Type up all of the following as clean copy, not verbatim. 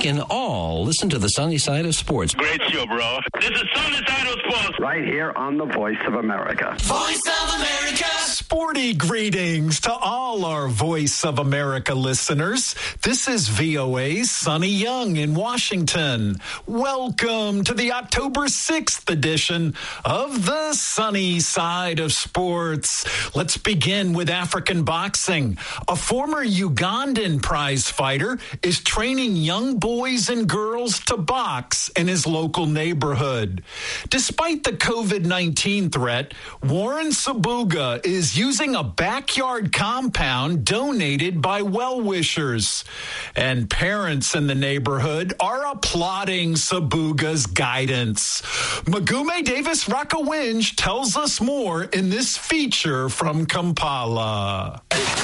can all listen to the sunny side of sports. Great show, bro. This is Sunny Side of Sports. Right here on the Voice of America. Voice of America. Sporty greetings to all our Voice of America listeners. This is VOA's Sonny Young in Washington. Welcome to the October 6th edition of the Sunny Side of Sports. Let's begin with African boxing. A former Ugandan prize fighter is training young boys and girls to box in his local neighborhood. Despite the COVID-19 threat, Warren Sabuga is using a backyard compound donated by well-wishers. And parents in the neighborhood are applauding Sabuga's guidance. Magume Davis Rakawinj tells us more in this feature from Kampala.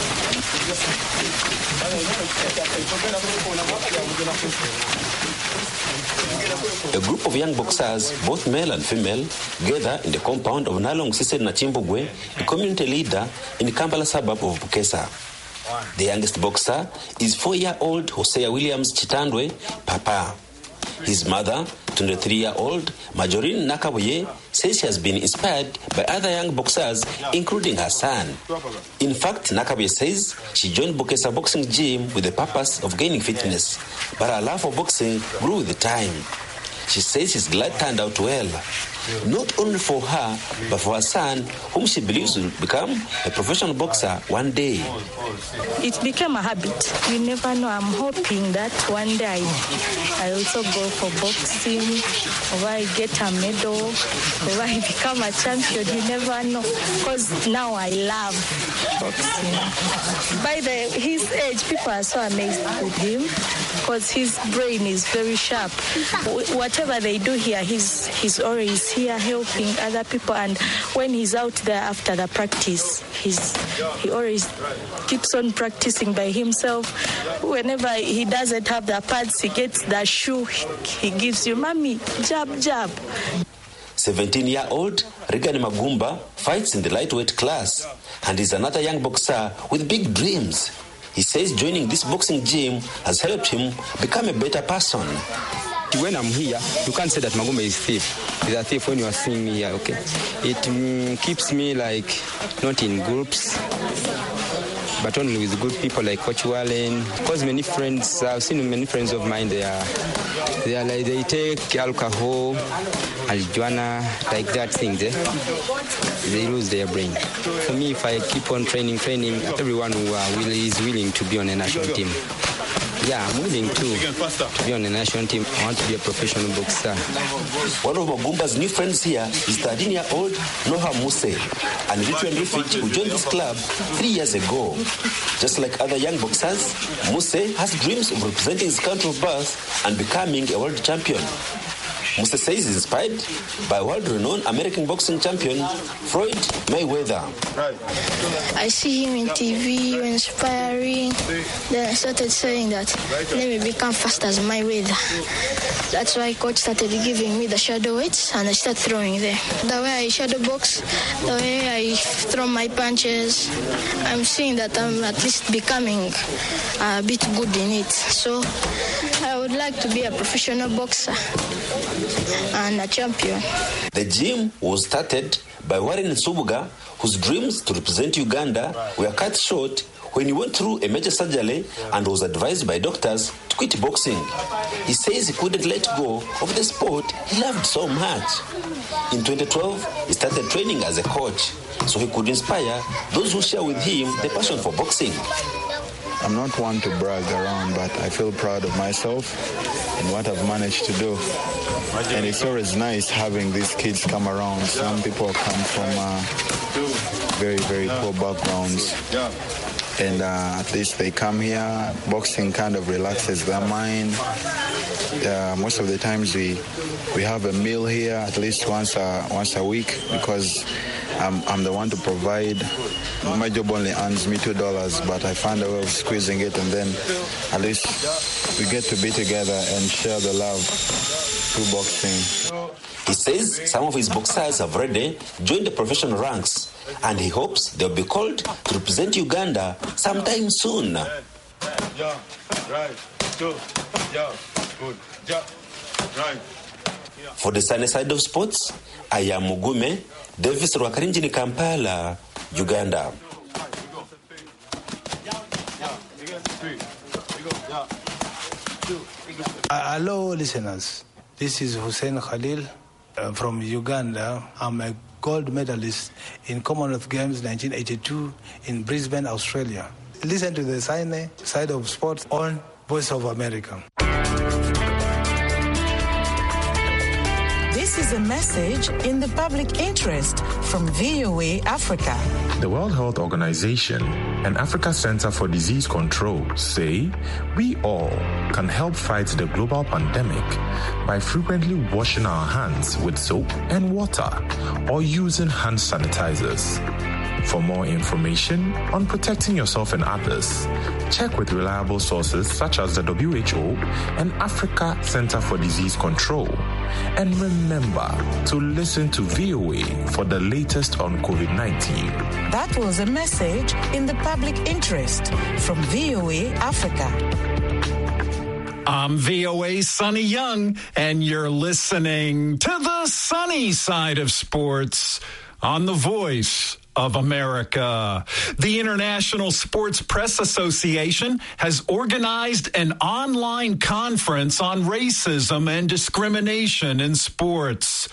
A group of young boxers, both male and female, gather in the compound of Nalong Sise Nachimbugwe, a community leader in the Kampala suburb of Bukesa. The youngest boxer is 4-year-old Hosea Williams Chitandwe Papa. His mother, 23-year-old Majorine Nakaboye, says she has been inspired by other young boxers, including her son. In fact, Nakaboye says she joined Bukesa Boxing Gym with the purpose of gaining fitness, but her love for boxing grew with the time. She says his glad turned out well, not only for her, but for her son, whom she believes will become a professional boxer one day. It became a habit. You never know. I'm hoping that one day I also go for boxing, or I get a medal, or I become a champion. You never know. Because now I love boxing. By his age, people are so amazed with him because his brain is very sharp. Whatever they do here, he's always here helping other people, and when he's out there after the practice, he always keeps on practicing by himself. Whenever he doesn't have the pads, he gets the shoe, he gives you, "Mommy, jab." 17-year-old Regan Magumba fights in the lightweight class and is another young boxer with big dreams. He says joining this boxing gym has helped him become a better person. When I'm here, you can't say that Magumba is thief. He's a thief when you are seeing me here, okay? It keeps me like not in groups, but only with good people like Coach Wallen. Because many friends, I've seen many friends of mine, they take alcohol, marijuana, like that thing, they lose their brain. For me, if I keep on training, everyone who is willing to be on a national team. Yeah, I'm willing to be on the national team. I want to be a professional boxer. One of Magumba's new friends here is 13-year-old Noha Muse, an Eritrean refugee who joined this club 3 years ago. Just like other young boxers, Muse has dreams of representing his country of birth and becoming a world champion. Muse says he's inspired by world-renowned American boxing champion Floyd Mayweather. I see him in TV, inspiring. Then I started saying that, let me become fast as Mayweather. That's why coach started giving me the shadow weights and I started throwing there. The way I shadow box, the way I throw my punches, I'm seeing that I'm at least becoming a bit good in it. So I would like to be a professional boxer and a champion. The gym was started by Warren Nsubuga, whose dreams to represent Uganda were cut short when he went through a major surgery and was advised by doctors to quit boxing. He says he couldn't let go of the sport he loved so much. In 2012, he started training as a coach so he could inspire those who share with him the passion for boxing. I'm not one to brag around, but I feel proud of myself and what I've managed to do. And it's always nice having these kids come around. Some people come from very, very poor backgrounds. And at least they come here. Boxing kind of relaxes their mind. Most of the times we have a meal here at least once a week because I'm the one to provide. My job only earns me $2, but I find a way of squeezing it, and then at least we get to be together and share the love through boxing. He says some of his boxers have already joined the professional ranks, and he hopes they'll be called to represent Uganda sometime soon. For the sunny side of sports, I am Mugume, Davis Rwakarinjini, Kampala, Uganda. Hello, listeners. This is Hussein Khalil from Uganda. I'm a gold medalist in Commonwealth Games 1982 in Brisbane, Australia. Listen to the sunny side of sports on Voice of America. This is a message in the public interest from VOA Africa. The World Health Organization and Africa Center for Disease Control say we all can help fight the global pandemic by frequently washing our hands with soap and water or using hand sanitizers. For more information on protecting yourself and others, check with reliable sources such as the WHO and Africa Center for Disease Control. And remember to listen to VOA for the latest on COVID-19. That was a message in the public interest from VOA Africa. I'm VOA's Sonny Young, and you're listening to the sunny side of sports on the Voice of America. The International Sports Press Association has organized an online conference on racism and discrimination in sports.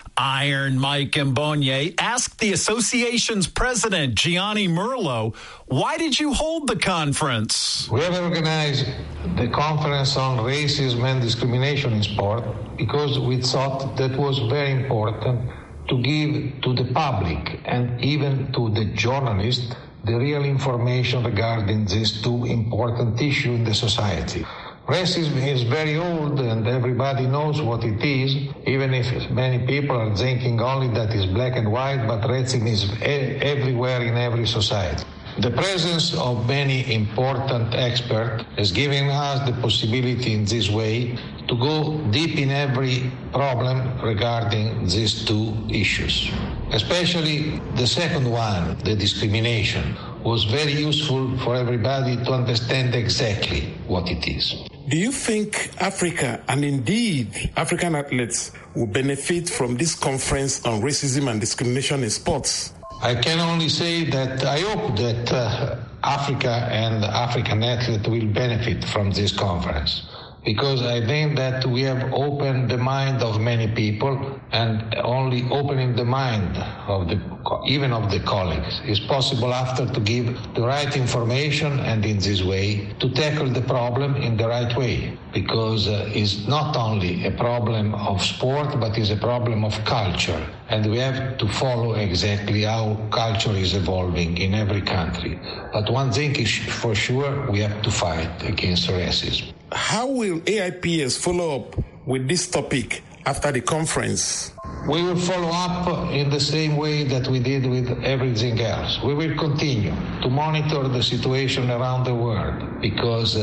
Iron Mike Mbonye asked the association's president, Gianni Merlo, why did you hold the conference? We have organized the conference on racism and discrimination in sport because we thought that was very important to give to the public and even to the journalists the real information regarding these two important issues in the society. Racism is very old and everybody knows what it is, even if many people are thinking only that it's black and white, but racism is everywhere in every society. The presence of many important experts has given us the possibility in this way to go deep in every problem regarding these two issues. Especially the second one, the discrimination, was very useful for everybody to understand exactly what it is. Do you think Africa, and indeed African athletes, will benefit from this conference on racism and discrimination in sports? I can only say that I hope that Africa and African athletes will benefit from this conference, because I think that we have opened the mind of many people, and only opening the mind of even of the colleagues is possible after to give the right information, and in this way to tackle the problem in the right way, because it's not only a problem of sport but is a problem of culture, and we have to follow exactly how culture is evolving in every country. But one thing is for sure, we have to fight against racism. How will AIPS follow up with this topic after the conference? We will follow up in the same way that we did with everything else. We will continue to monitor the situation around the world because,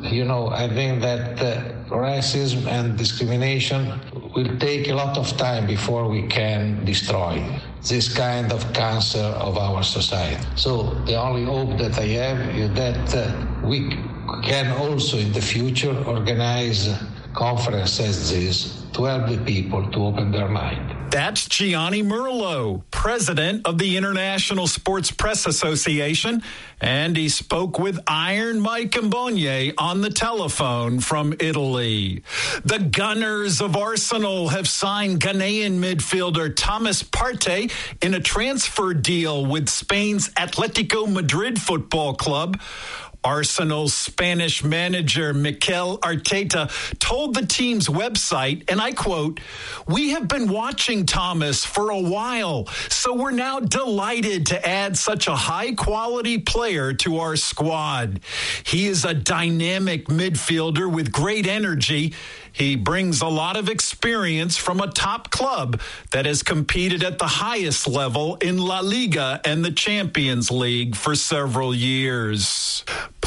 I think that racism and discrimination will take a lot of time before we can destroy this kind of cancer of our society. So the only hope that I have is that we can also in the future organize conferences as this to help the people to open their mind. That's Gianni Merlo, president of the International Sports Press Association, and he spoke with Iron Mike Mbonye on the telephone from Italy. The Gunners of Arsenal have signed Ghanaian midfielder Thomas Partey in a transfer deal with Spain's Atletico Madrid Football Club. Arsenal's Spanish manager, Mikel Arteta, told the team's website, and I quote, "We have been watching Thomas for a while, so we're now delighted to add such a high-quality player to our squad. He is a dynamic midfielder with great energy. He brings a lot of experience from a top club that has competed at the highest level in La Liga and the Champions League for several years."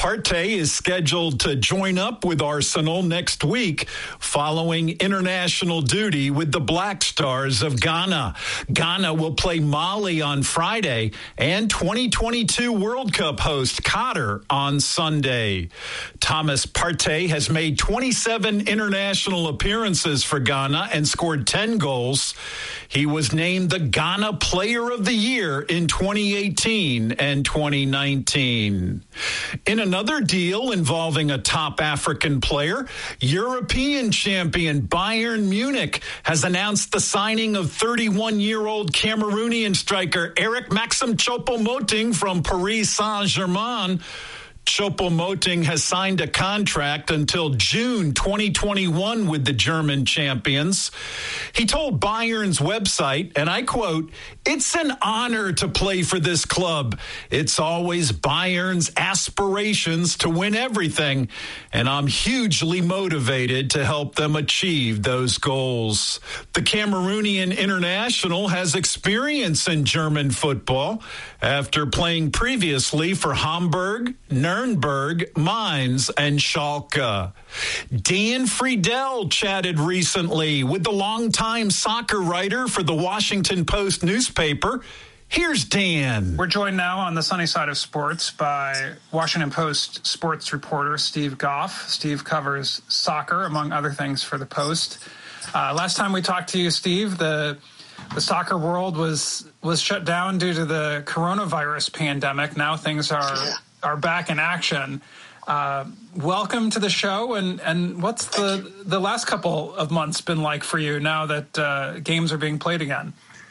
Partey is scheduled to join up with Arsenal next week following international duty with the Black Stars of Ghana. Ghana will play Mali on Friday and 2022 World Cup host Qatar on Sunday. Thomas Partey has made 27 international appearances for Ghana and scored 10 goals. He was named the Ghana Player of the Year in 2018 and 2019. In another deal involving a top African player, European champion Bayern Munich has announced the signing of 31-year-old Cameroonian striker Eric Maxim Choupo-Moting from Paris Saint-Germain. Choupo-Moting has signed a contract until June 2021 with the German champions. He told Bayern's website, and I quote, "It's an honor to play for this club. It's always Bayern's aspirations to win everything, and I'm hugely motivated to help them achieve those goals." The Cameroonian international has experience in German football after playing previously for Hamburg, Nuremberg, Mainz, and Schalke. Dan Friedel chatted recently with the longtime soccer writer for the Washington Post newspaper. Here's Dan. We're joined now on the sunny side of sports by Washington Post sports reporter Steve Goff. Steve covers soccer, among other things, for the Post. Last time we talked to you, Steve, the soccer world was shut down due to the coronavirus pandemic. Now things are back in action. Welcome to the show, and what's the last couple of months been like for you now that games are being played again?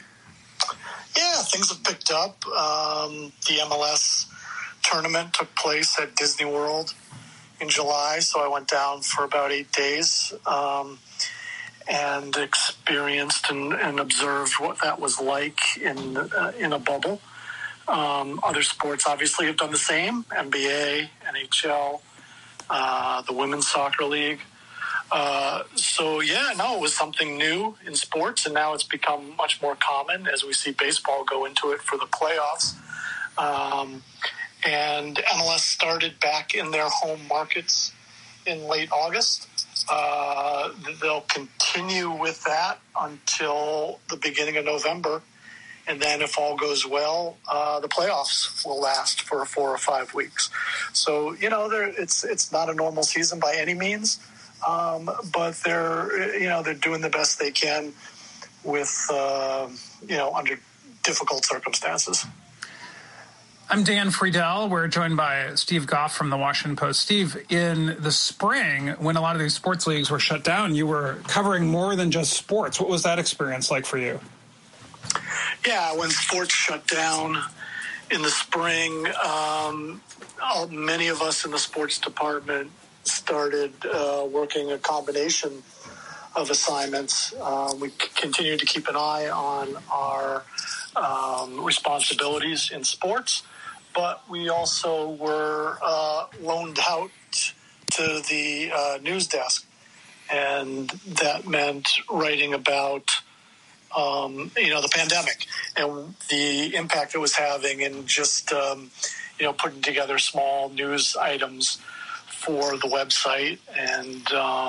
Yeah, things have picked up. The MLS tournament took place at Disney World in July, so I went down for about 8 days and experienced and observed what that was like in a bubble. Other sports obviously have done the same, NBA, NHL, the Women's Soccer League. It was something new in sports, and now it's become much more common as we see baseball go into it for the playoffs. And MLS started back in their home markets in late August. They'll continue with that until the beginning of November. And then if all goes well, the playoffs will last for 4 or 5 weeks. So, it's not a normal season by any means, but they're doing the best they can with, under difficult circumstances. I'm Dan Friedel. We're joined by Steve Goff from the Washington Post. Steve, in the spring, when a lot of these sports leagues were shut down, you were covering more than just sports. What was that experience like for you? Yeah, when sports shut down in the spring, many of us in the sports department started working a combination of assignments. We continued to keep an eye on our responsibilities in sports, but we also were loaned out to the news desk, and that meant writing about the pandemic and the impact it was having, and just putting together small news items for the website, and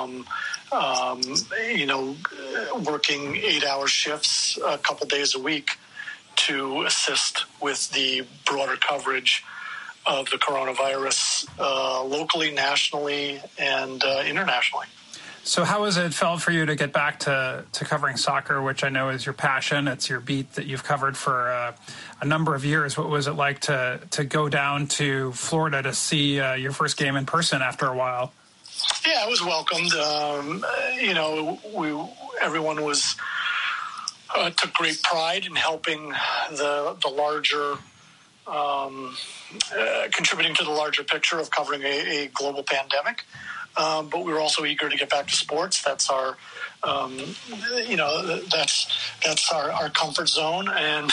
working 8-hour shifts a couple days a week to assist with the broader coverage of the coronavirus locally, nationally, and internationally. So how has it felt for you to get back to covering soccer, which I know is your passion? It's your beat that you've covered for a number of years. What was it like to go down to Florida to see your first game in person after a while? Yeah, I was welcomed. Everyone took great pride in helping the larger, contributing to the larger picture of covering a global pandemic. But we were also eager to get back to sports. That's our, that's our comfort zone. And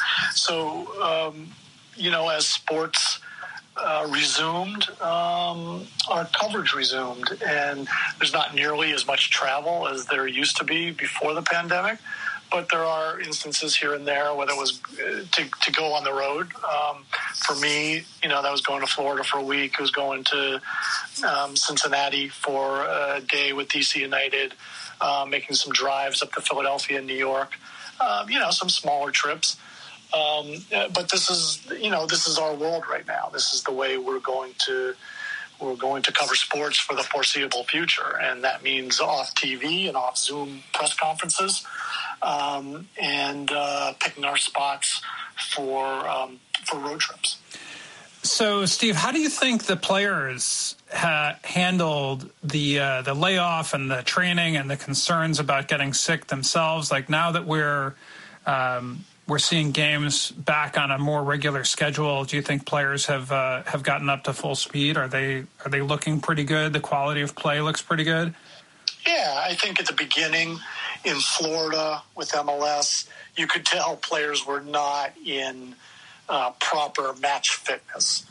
as sports resumed, our coverage resumed, and there's not nearly as much travel as there used to be before the pandemic. but there are instances here and there where there was to go on the road. For me, that was going to Florida for a week. It was going to Cincinnati for a day with DC United, making some drives up to Philadelphia and New York. Some smaller trips. But this is our world right now. This is the way we're going to cover sports for the foreseeable future, and that means off TV and off Zoom press conferences, and picking our spots for road trips. So, Steve, how do you think the players handled the layoff and the training and the concerns about getting sick themselves? Like, now that we're seeing games back on a more regular schedule, do you think players have gotten up to full speed? Are they looking pretty good? The quality of play looks pretty good? Yeah, I think at the beginning in Florida with MLS, you could tell players were not in proper match fitness.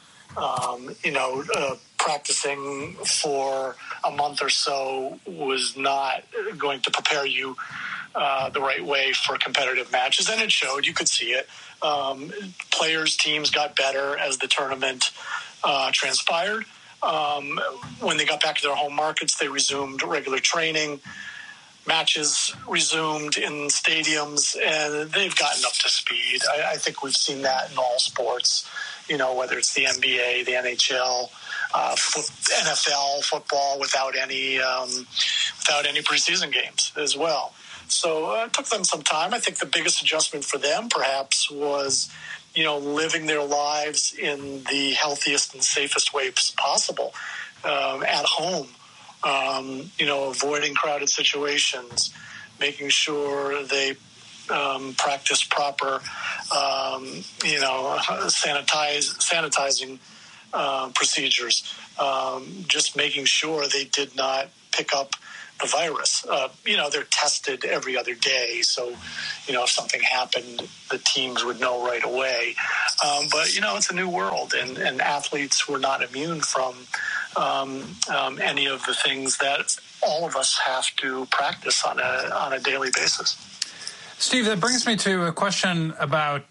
Practicing for a month or so was not going to prepare you the right way for competitive matches, and it showed. You could see it. Teams got better as the tournament transpired. When they got back to their home markets, they resumed regular training. Matches resumed in stadiums, and they've gotten up to speed. I think we've seen that in all sports, whether it's the NBA, the NHL, NFL football without any preseason games as well. So it took them some time. I think the biggest adjustment for them perhaps was, living their lives in the healthiest and safest ways possible at home. Avoiding crowded situations, making sure they practice proper, sanitizing procedures, just making sure they did not pick up the virus. They're tested every other day, so, if something happened, the teams would know right away. But, it's a new world, and athletes were not immune from any of the things that all of us have to practice on a daily basis. Steve, that brings me to a question about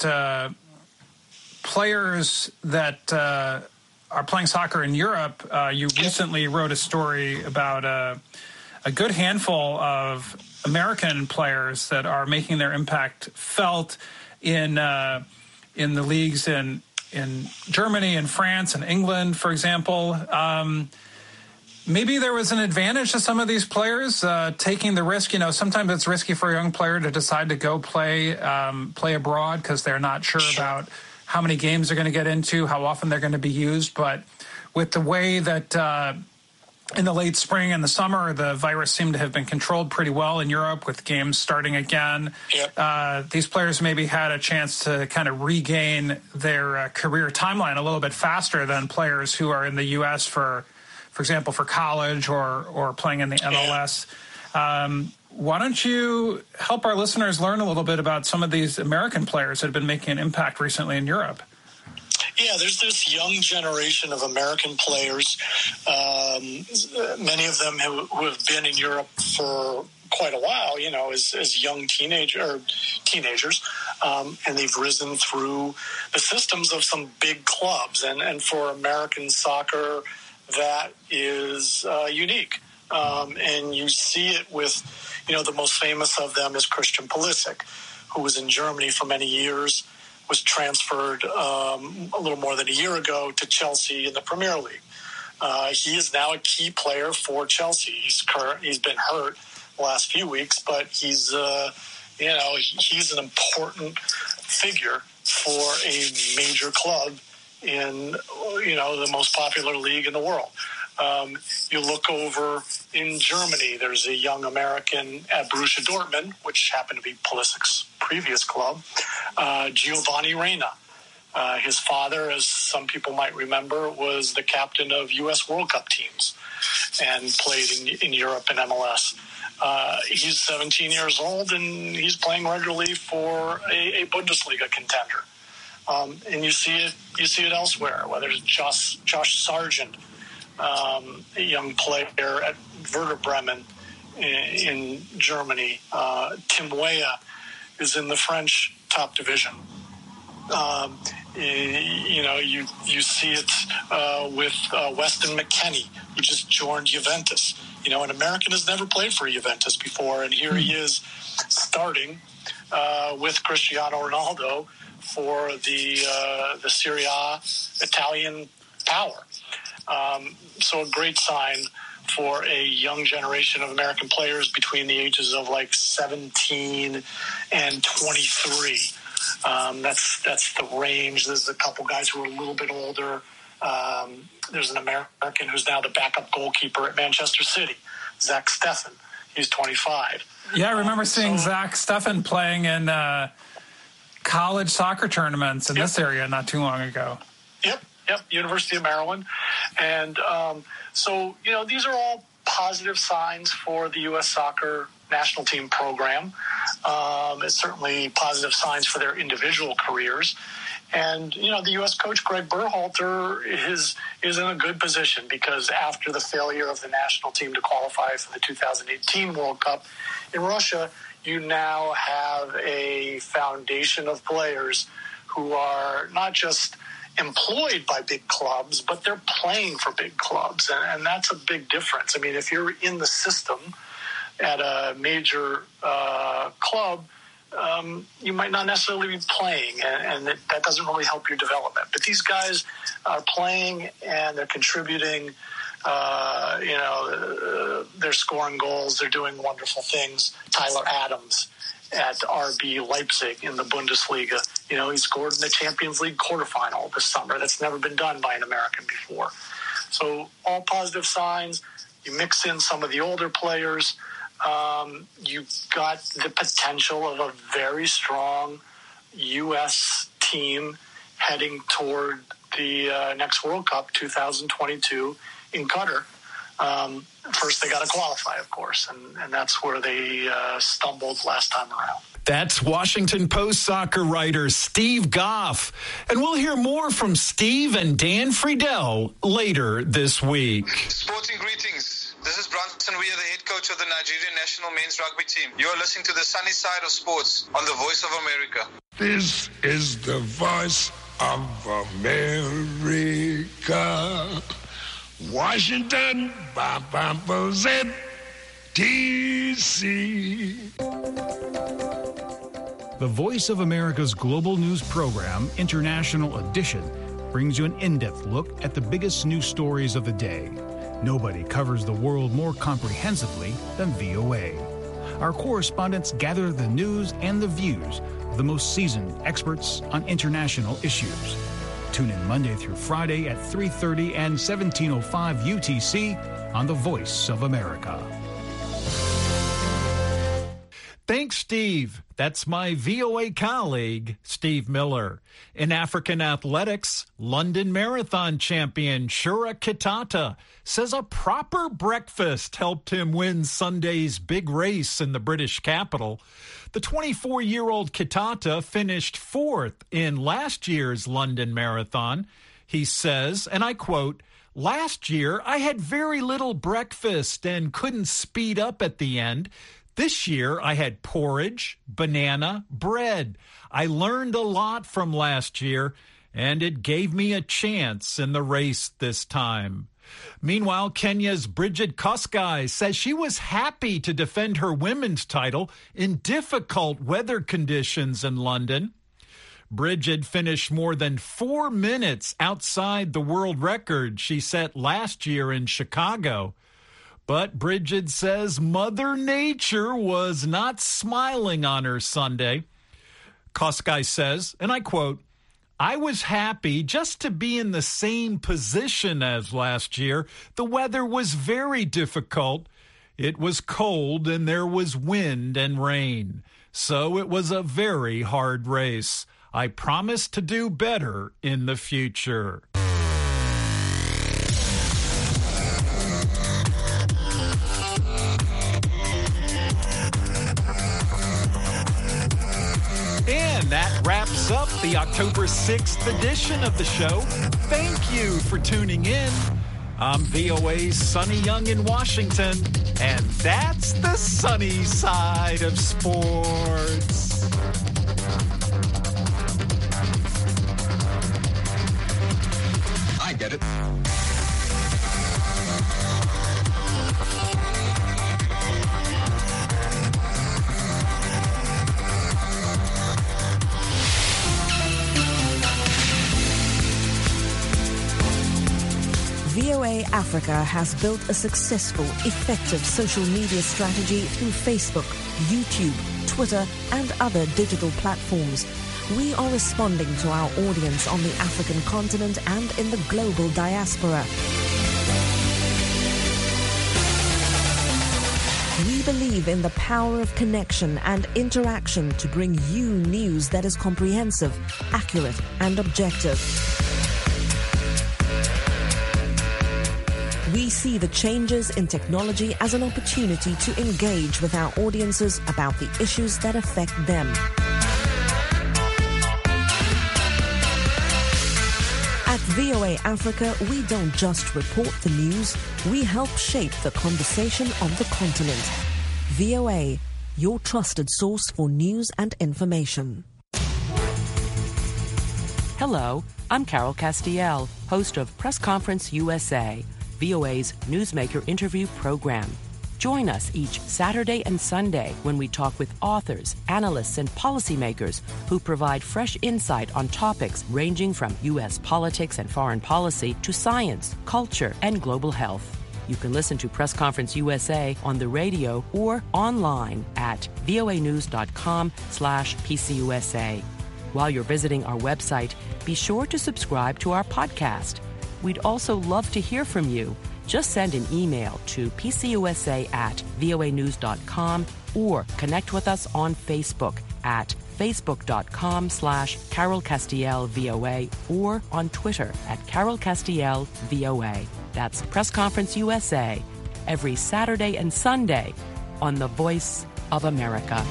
players that are playing soccer in Europe. You recently wrote a story about a good handful of American players that are making their impact felt in the leagues in Germany and France and England, for example. Maybe there was an advantage to some of these players taking the risk. Sometimes it's risky for a young player to decide to go play abroad because they're not sure about how many games they're going to get into, how often they're going to be used. But with the way that in the late spring and the summer, the virus seemed to have been controlled pretty well in Europe with games starting again. Yep. These players maybe had a chance to kind of regain their career timeline a little bit faster than players who are in the U.S. for example, for college or playing in the MLS. Why don't you help our listeners learn a little bit about some of these American players that have been making an impact recently in Europe? Yeah, there's this young generation of American players, many of them who have been in Europe for quite a while, as young teenagers, and they've risen through the systems of some big clubs. And for American soccer, that is unique. And you see it with, the most famous of them is Christian Pulisic, who was in Germany for many years, was transferred a little more than a year ago to Chelsea in the Premier League. He is now a key player for Chelsea. He's been hurt the last few weeks, but he's an important figure for a major club in the most popular league in the world. You look over in Germany, there's a young American at Borussia Dortmund, which happened to be Pulisic's previous club, Giovanni Reyna. His father, as some people might remember, was the captain of U.S. World Cup teams and played in Europe and MLS. He's 17 years old, and he's playing regularly for a Bundesliga contender. And you see it elsewhere, whether it's Josh Sargent, a young player at Werder Bremen in Germany, Tim Weah is in the French top division. You see it with Weston McKennie, who just joined Juventus. An American has never played for Juventus before, and here he is starting with Cristiano Ronaldo for the Serie A Italian power. So a great sign for a young generation of American players between the ages of 17 and 23. That's the range. There's a couple guys who are a little bit older. There's an American who's now the backup goalkeeper at Manchester City, Zach Steffen. He's 25. Yeah, I remember seeing Zach Steffen playing in college soccer tournaments in this area not too long ago. Yep, University of Maryland. And so, these are all positive signs for the U.S. soccer national team program. It's certainly positive signs for their individual careers. And, the U.S. coach, Greg Berhalter, is in a good position because after the failure of the national team to qualify for the 2018 World Cup in Russia, you now have a foundation of players who are not just employed by big clubs, but they're playing for big clubs. And that's a big difference. I mean, if you're in the system at a major club, you might not necessarily be playing, and that doesn't really help your development. But these guys are playing, and they're contributing. They're scoring goals. They're doing wonderful things. Tyler Adams at RB Leipzig in the Bundesliga. He scored in the Champions League quarterfinal this summer. That's never been done by an American before. So all positive signs. You mix in some of the older players. You've got the potential of a very strong U.S. team heading toward the next World Cup, 2022, in Qatar. First, they got to qualify, of course, and that's where they stumbled last time around. That's Washington Post soccer writer Steve Goff. And we'll hear more from Steve and Dan Friedel later this week. Sporting greetings. This is Bronson Weir, the head coach of the Nigerian national men's rugby team. You are listening to the sunny side of sports on the Voice of America. This is the Voice of America. Washington, D.C. The Voice of America's global news program, International Edition, brings you an in-depth look at the biggest news stories of the day. Nobody covers the world more comprehensively than VOA. Our correspondents gather the news and the views of the most seasoned experts on international issues. Tune in Monday through Friday at 3:30 and 17:05 UTC on The Voice of America. Thanks, Steve. That's my VOA colleague, Steve Miller. In African athletics, London Marathon champion Shura Kitata says a proper breakfast helped him win Sunday's big race in the British capital. The 24-year-old Kitata finished fourth in last year's London Marathon. He says, and I quote, "Last year I had very little breakfast and couldn't speed up at the end. This year, I had porridge, banana, bread. I learned a lot from last year, and it gave me a chance in the race this time." Meanwhile, Kenya's Bridget Kosgei says she was happy to defend her women's title in difficult weather conditions in London. Bridget finished more than 4 minutes outside the world record she set last year in Chicago. But Bridget says Mother Nature was not smiling on her Sunday. Kosgei says, and I quote, "I was happy just to be in the same position as last year. The weather was very difficult. It was cold and there was wind and rain. So it was a very hard race. I promise to do better in the future." And that wraps up the October 6th edition of the show. Thank you for tuning in. I'm VOA's Sonny Young in Washington, and that's the sunny side of sports. VOA Africa has built a successful, effective social media strategy through Facebook, YouTube, Twitter, and other digital platforms. We are responding to our audience on the African continent and in the global diaspora. We believe in the power of connection and interaction to bring you news that is comprehensive, accurate, and objective. We see the changes in technology as an opportunity to engage with our audiences about the issues that affect them. At VOA Africa, we don't just report the news, we help shape the conversation on the continent. VOA, your trusted source for news and information. Hello, I'm Carol Castiel, host of Press Conference USA, VOA's newsmaker interview program. Join us each Saturday and Sunday when we talk with authors, analysts, and policymakers who provide fresh insight on topics ranging from U.S. politics and foreign policy to science, culture, and global health. You can listen to Press Conference USA on the radio or online at voanews.com/PCUSA. While you're visiting our website, be sure to subscribe to our podcast. We'd also love to hear from you. Just send an email to pcusa@voanews.com or connect with us on Facebook at facebook.com/Carol Castiel VOA or on Twitter at Carol Castiel VOA. That's Press Conference USA every Saturday and Sunday on The Voice of America.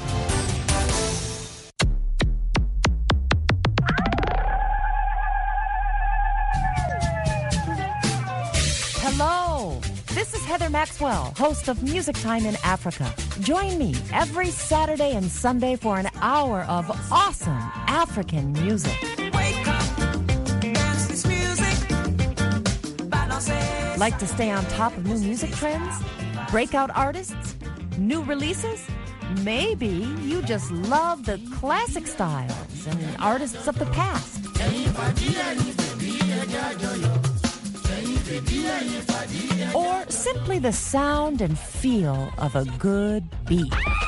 Hello, this is Heather Maxwell, host of Music Time in Africa. Join me every Saturday and Sunday for an hour of awesome African music. Wake up, dance this music, balance. Like to stay on top of new music trends? Breakout artists? New releases? Maybe you just love the classic styles and artists of the past. Or simply the sound and feel of a good beat.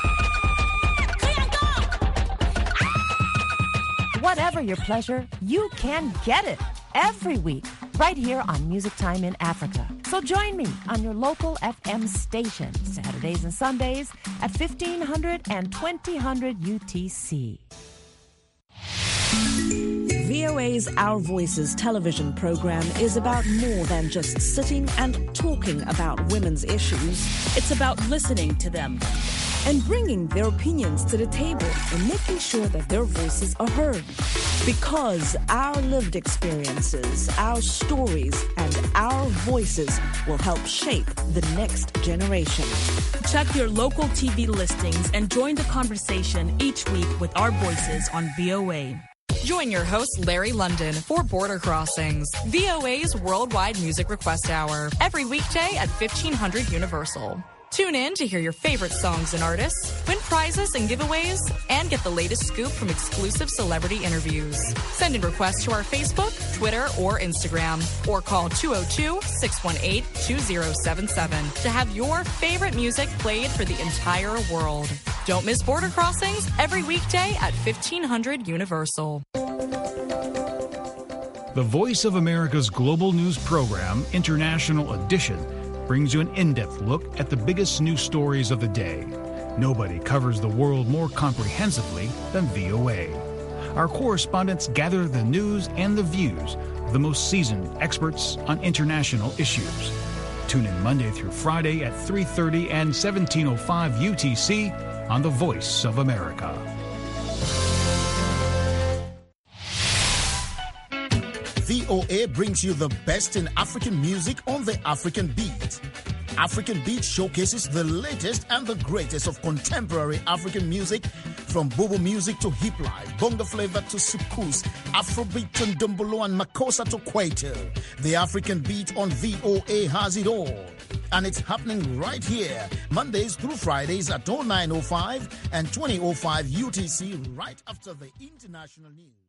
Whatever your pleasure, you can get it every week right here on Music Time in Africa. So join me on your local FM station Saturdays and Sundays at 1500 and 2000 UTC. VOA's Our Voices television program is about more than just sitting and talking about women's issues. It's about listening to them and bringing their opinions to the table and making sure that their voices are heard. Because our lived experiences, our stories, and our voices will help shape the next generation. Check your local TV listings and join the conversation each week with our voices on VOA. Join your host, Larry London, for Border Crossings, VOA's worldwide music request hour, every weekday at 1500 Universal. Tune in to hear your favorite songs and artists, win prizes and giveaways, and get the latest scoop from exclusive celebrity interviews. Send in requests to our Facebook, Twitter, or Instagram, or call 202-618-2077 to have your favorite music played for the entire world. Don't miss Border Crossings every weekday at 1500 Universal. The Voice of America's global news program, International Edition, brings you an in-depth look at the biggest news stories of the day. Nobody covers the world more comprehensively than VOA. Our correspondents gather the news and the views of the most seasoned experts on international issues. Tune in Monday through Friday at 3:30 and 17:05 UTC on The Voice of America. VOA brings you the best in African music on the African Beat. African Beat showcases the latest and the greatest of contemporary African music From Bobo music to hip life, bongo flavor to sukus, Afrobeat and Dumbolo and Makossa to Kwaito, the African beat on VOA has it all. And it's happening right here, Mondays through Fridays at 09:05 and 20:05 UTC, right after the international news.